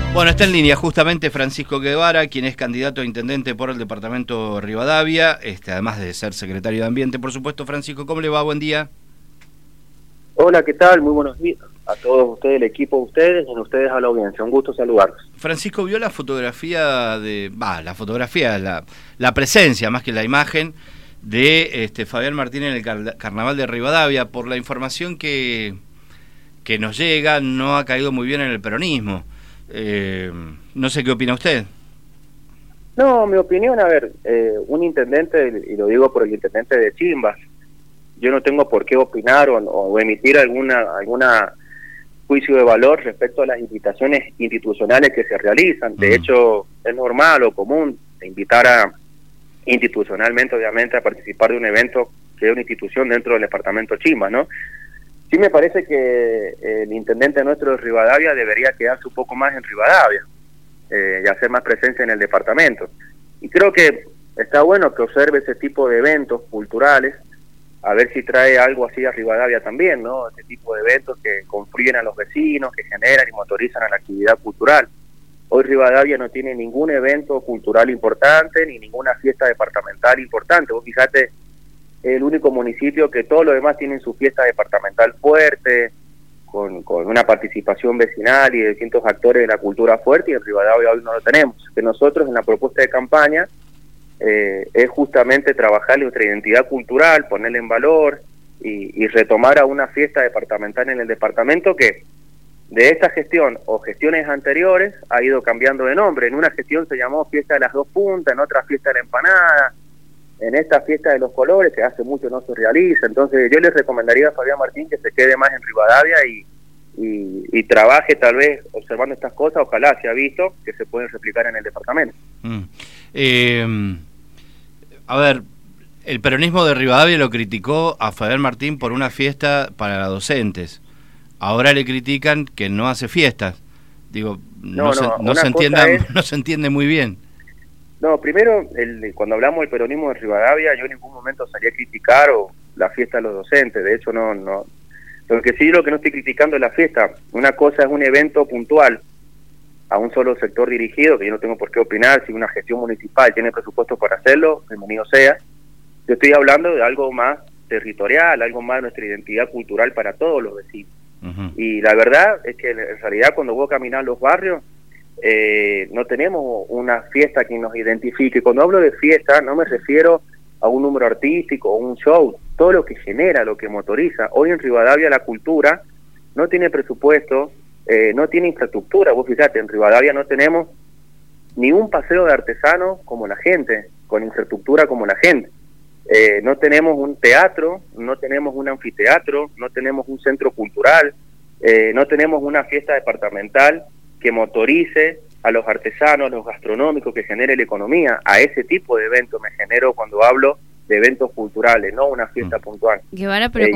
Bueno, está en línea justamente Francisco Guevara, quien es candidato a intendente por el departamento Rivadavia, además de ser secretario de Ambiente, por supuesto. Francisco, ¿cómo le va? Buen día. Hola, ¿qué tal? Muy buenos días a todos ustedes, el equipo de ustedes, y a ustedes a la audiencia. Un gusto saludarlos. Francisco, ¿vio la fotografía la presencia, más que la imagen, de Fabián Martín en el Carnaval de Rivadavia? Por la información que nos llega, no ha caído muy bien en el peronismo. No sé qué opina usted. No, mi opinión, a ver, un intendente, y lo digo por el intendente de Chimbas, yo no tengo por qué opinar o emitir alguna juicio de valor respecto a las invitaciones institucionales que se realizan. De hecho, es normal o común invitar institucionalmente, obviamente, a participar de un evento que es una institución dentro del departamento Chimbas, ¿no? Sí me parece que el intendente nuestro de Rivadavia debería quedarse un poco más en Rivadavia y hacer más presencia en el departamento. Y creo que está bueno que observe ese tipo de eventos culturales, a ver si trae algo así a Rivadavia también, ¿no? Este tipo de eventos que confluyen a los vecinos, que generan y motorizan a la actividad cultural. Hoy Rivadavia no tiene ningún evento cultural importante, ni ninguna fiesta departamental importante. Vos fíjate, el único municipio que todos los demás tienen su fiesta departamental fuerte, con una participación vecinal y de distintos actores de la cultura fuerte, y en Rivadavia hoy no lo tenemos. Que nosotros en la propuesta de campaña es justamente trabajar nuestra identidad cultural, ponerla en valor y retomar a una fiesta departamental en el departamento que de esta gestión o gestiones anteriores ha ido cambiando de nombre. En una gestión se llamó Fiesta de las Dos Puntas, en otra Fiesta de la Empanada, en esta Fiesta de los Colores, que hace mucho no se realiza. Entonces yo les recomendaría a Fabián Martín que se quede más en Rivadavia y trabaje tal vez observando estas cosas. Ojalá se ha visto que se pueden replicar en el departamento. A ver, el peronismo de Rivadavia lo criticó a Fabián Martín por una fiesta para docentes. Ahora le critican que no hace fiestas. Digo, no se entiende muy bien. No, primero, cuando hablamos del peronismo de Rivadavia, yo en ningún momento salí a criticar la fiesta de los docentes. De hecho, no. Lo que no estoy criticando es la fiesta. Una cosa es un evento puntual a un solo sector dirigido, que yo no tengo por qué opinar. Si una gestión municipal tiene presupuesto para hacerlo, bienvenido sea. Yo estoy hablando de algo más territorial, algo más de nuestra identidad cultural para todos los vecinos. Y la verdad es que en realidad cuando voy a caminar los barrios, no tenemos una fiesta que nos identifique. Cuando hablo de fiesta no me refiero a un número artístico o un show, todo lo que genera, lo que motoriza. Hoy en Rivadavia la cultura no tiene presupuesto, no tiene infraestructura. Vos fíjate, en Rivadavia no tenemos ni un paseo de artesanos como la gente, con infraestructura como la gente. No tenemos un teatro, no tenemos un anfiteatro, no tenemos un centro cultural, no tenemos una fiesta departamental que motorice a los artesanos, a los gastronómicos, que genere la economía. A ese tipo de eventos me genero cuando hablo de eventos culturales, no una fiesta puntual. Guevara, pero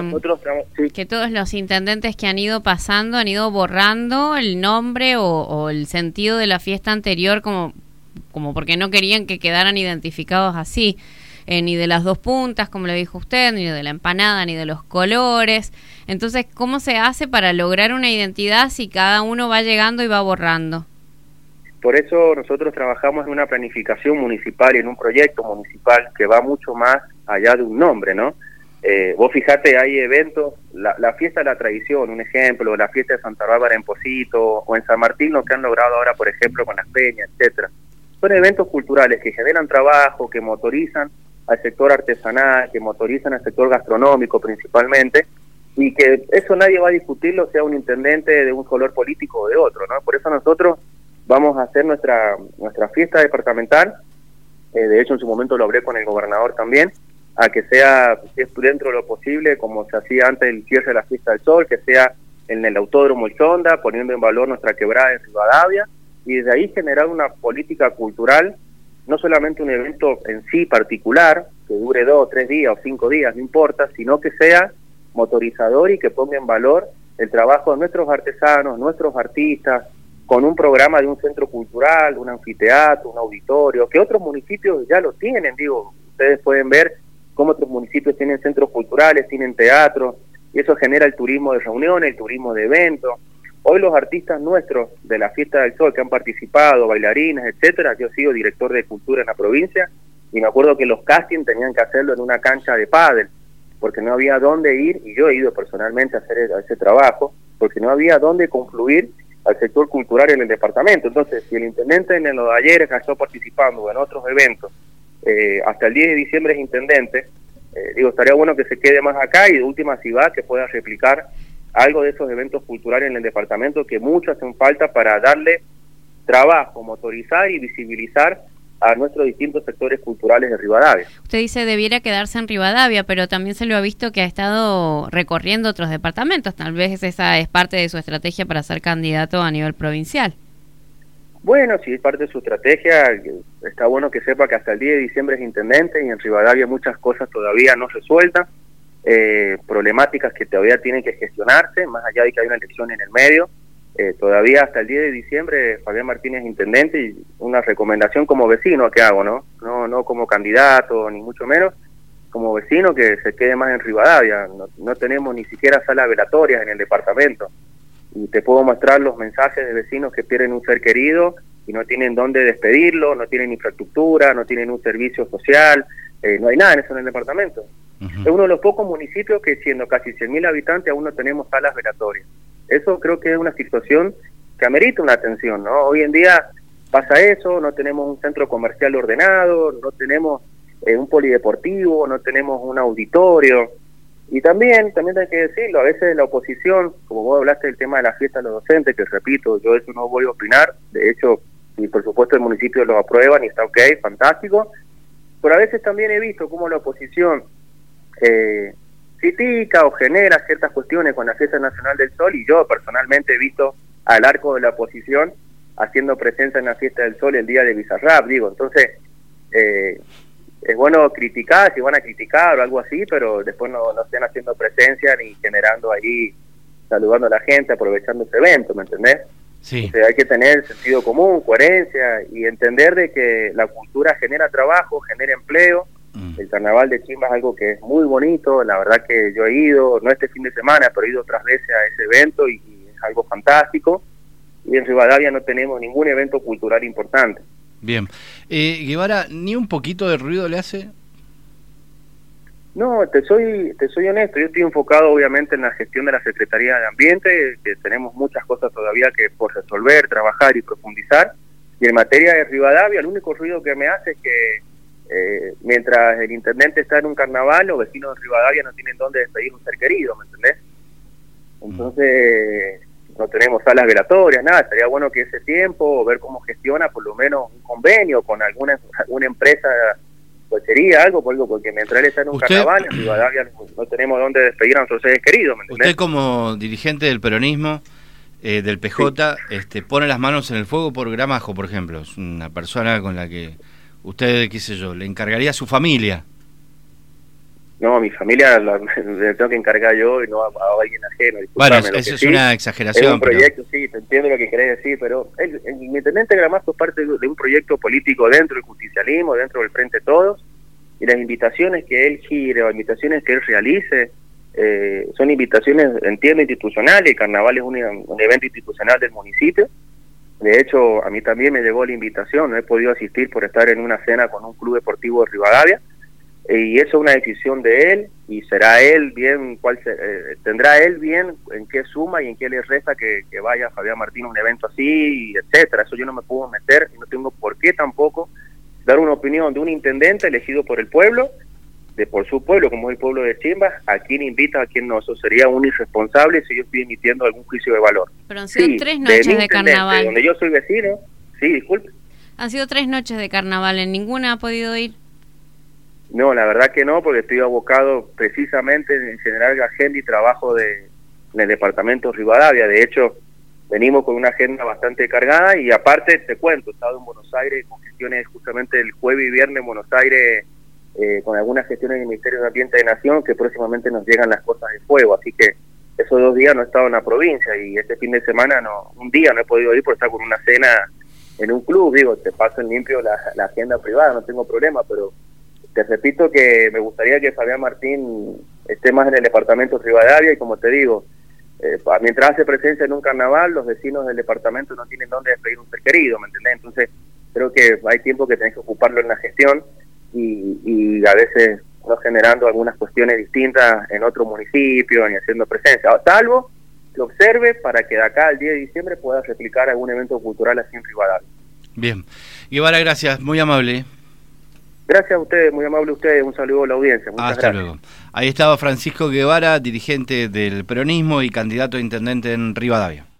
que todos los intendentes que han ido pasando han ido borrando el nombre o el sentido de la fiesta anterior como porque no querían que quedaran identificados así. Ni de las dos puntas, como le dijo usted, ni de la empanada, ni de los colores. Entonces, ¿cómo se hace para lograr una identidad si cada uno va llegando y va borrando? Por eso nosotros trabajamos en una planificación municipal y en un proyecto municipal que va mucho más allá de un nombre, ¿no? Vos fijate, hay eventos, la fiesta de la tradición, un ejemplo, la fiesta de Santa Bárbara en Pocito, o en San Martín, lo que han logrado ahora, por ejemplo, con las peñas, etcétera. Son eventos culturales que generan trabajo, que motorizan al sector artesanal, que motorizan al sector gastronómico principalmente, y que eso nadie va a discutirlo, sea un intendente de un color político o de otro, ¿no? Por eso nosotros vamos a hacer nuestra fiesta departamental, de hecho en su momento lo hablé con el gobernador también, a que sea, si es dentro de lo posible, como se hacía antes el cierre de la Fiesta del Sol, que sea en el Autódromo El Sonda, poniendo en valor nuestra quebrada en Rivadavia, y desde ahí generar una política cultural, no solamente un evento en sí particular, que dure 2, 3 días o 5 días, no importa, sino que sea motorizador y que ponga en valor el trabajo de nuestros artesanos, nuestros artistas, con un programa de un centro cultural, un anfiteatro, un auditorio, que otros municipios ya lo tienen. Digo, ustedes pueden ver cómo otros municipios tienen centros culturales, tienen teatro, y eso genera el turismo de reuniones, el turismo de eventos. Hoy los artistas nuestros de la Fiesta del Sol que han participado, bailarines, etcétera, yo he sido director de cultura en la provincia y me acuerdo que los castings tenían que hacerlo en una cancha de pádel porque no había dónde ir, y yo he ido personalmente a hacer ese trabajo, porque no había dónde confluir al sector cultural en el departamento. Entonces, si el intendente en los de ayer que ha estado participando en otros eventos, hasta el 10 de diciembre es intendente, estaría bueno que se quede más acá y de última si va, que pueda replicar algo de esos eventos culturales en el departamento que mucho hacen falta para darle trabajo, motorizar y visibilizar a nuestros distintos sectores culturales de Rivadavia. Usted dice debiera quedarse en Rivadavia, pero también se lo ha visto que ha estado recorriendo otros departamentos. Tal vez esa es parte de su estrategia para ser candidato a nivel provincial. Bueno, si es parte de su estrategia, está bueno que sepa que hasta el 10 de diciembre es intendente y en Rivadavia muchas cosas todavía no resueltas, problemáticas que todavía tienen que gestionarse, más allá de que hay una elección en el medio. Todavía hasta el 10 de diciembre Fabián Martín es intendente y una recomendación como vecino que hago, no como candidato ni mucho menos, como vecino que se quede más en Rivadavia. No tenemos ni siquiera salas velatorias en el departamento y te puedo mostrar los mensajes de vecinos que pierden un ser querido y no tienen dónde despedirlo, no tienen infraestructura, no tienen un servicio social, no hay nada en eso en el departamento. Es uno de los pocos municipios que siendo casi 100.000 habitantes aún no tenemos salas velatorias. Eso creo que es una situación que amerita una atención, ¿no? Hoy en día pasa eso, no tenemos un centro comercial ordenado, no tenemos un polideportivo, no tenemos un auditorio. Y también hay que decirlo, a veces la oposición, como vos hablaste del tema de la fiesta de los docentes, que repito, yo eso no voy a opinar, de hecho, y por supuesto el municipio lo aprueban y está ok, fantástico, pero a veces también he visto cómo la oposición critica o genera ciertas cuestiones con la Fiesta Nacional del Sol, y yo personalmente he visto al arco de la oposición haciendo presencia en la Fiesta del Sol el día de Bizarrap, entonces es bueno criticar, si van a criticar o algo así, pero después no estén haciendo presencia ni generando ahí, saludando a la gente, aprovechando ese evento, ¿me entendés? Sí. O sea, hay que tener sentido común, coherencia y entender de que la cultura genera trabajo, genera empleo. El carnaval de Chimba es algo que es muy bonito, la verdad que yo he ido, no este fin de semana, pero he ido otras veces a ese evento y es algo fantástico. Y en Rivadavia no tenemos ningún evento cultural importante. Bien. Guevara, ¿ni un poquito de ruido le hace? No, te soy honesto, yo estoy enfocado obviamente en la gestión de la Secretaría de Ambiente, que tenemos muchas cosas todavía que por resolver, trabajar y profundizar. Y en materia de Rivadavia, el único ruido que me hace es que mientras el intendente está en un carnaval, los vecinos de Rivadavia no tienen dónde despedir un ser querido, ¿me entendés? Entonces no tenemos salas velatorias, nada. Estaría bueno que ese tiempo, ver cómo gestiona por lo menos un convenio con alguna empresa, cochería, algo, porque mientras él está en un carnaval, en Rivadavia no tenemos dónde despedir a nuestros seres queridos, ¿me entendés? Usted como dirigente del peronismo, del PJ, sí, pone las manos en el fuego por Gramajo, por ejemplo. Es una persona con la que usted, qué sé yo, le encargaría a su familia. No, a mi familia le tengo que encargar yo y no a alguien ajeno. Bueno, eso es una exageración. Es un proyecto, sí, te entiendo lo que querés decir, pero el intendente Gramajo es parte de un proyecto político dentro del justicialismo, dentro del Frente Todos, y las invitaciones que él gire o invitaciones que él realice son invitaciones, entiendo, institucionales. El carnaval es un evento institucional del municipio. De hecho, a mí también me llegó la invitación, no he podido asistir por estar en una cena con un club deportivo de Rivadavia, y eso es una decisión de él, y será él bien, tendrá él bien en qué suma y en qué le resta que vaya Fabián Martín a un evento así, etcétera. Eso yo no me puedo meter y no tengo por qué tampoco dar una opinión de un intendente elegido por el pueblo, por su pueblo, como es el pueblo de Chimba, a quién invita, a quién no. Eso sería un irresponsable si yo estoy emitiendo algún juicio de valor. Pero han sido 3 noches de carnaval. Donde yo soy vecino, sí, disculpe. Han sido 3 noches de carnaval, ¿en ninguna ha podido ir? No, la verdad que no, porque estoy abocado precisamente en generar la agenda y trabajo en el departamento de Rivadavia. De hecho, venimos con una agenda bastante cargada y aparte, te cuento, he estado en Buenos Aires con gestiones justamente el jueves y viernes en Buenos Aires, con algunas gestiones del Ministerio de Ambiente de Nación, que próximamente nos llegan las cosas de fuego, así que esos 2 días no he estado en la provincia y este fin de semana un día no he podido ir por estar con una cena en un club. Te paso en limpio la agenda privada, no tengo problema, pero te repito que me gustaría que Fabián Martín esté más en el departamento de Rivadavia y como te digo, mientras hace presencia en un carnaval, los vecinos del departamento no tienen dónde despedir un ser querido, ¿me entendés? Entonces, creo que hay tiempo que tenés que ocuparlo en la gestión y a veces no generando algunas cuestiones distintas en otro municipio ni haciendo presencia, salvo que observe para que de acá al 10 de diciembre pueda replicar algún evento cultural así en Rivadavia. Bien. Guevara, gracias, muy amable. Gracias a ustedes, muy amable a ustedes, un saludo a la audiencia. Muchas Hasta gracias. luego. Ahí estaba Francisco Guevara, dirigente del peronismo y candidato a intendente en Rivadavia.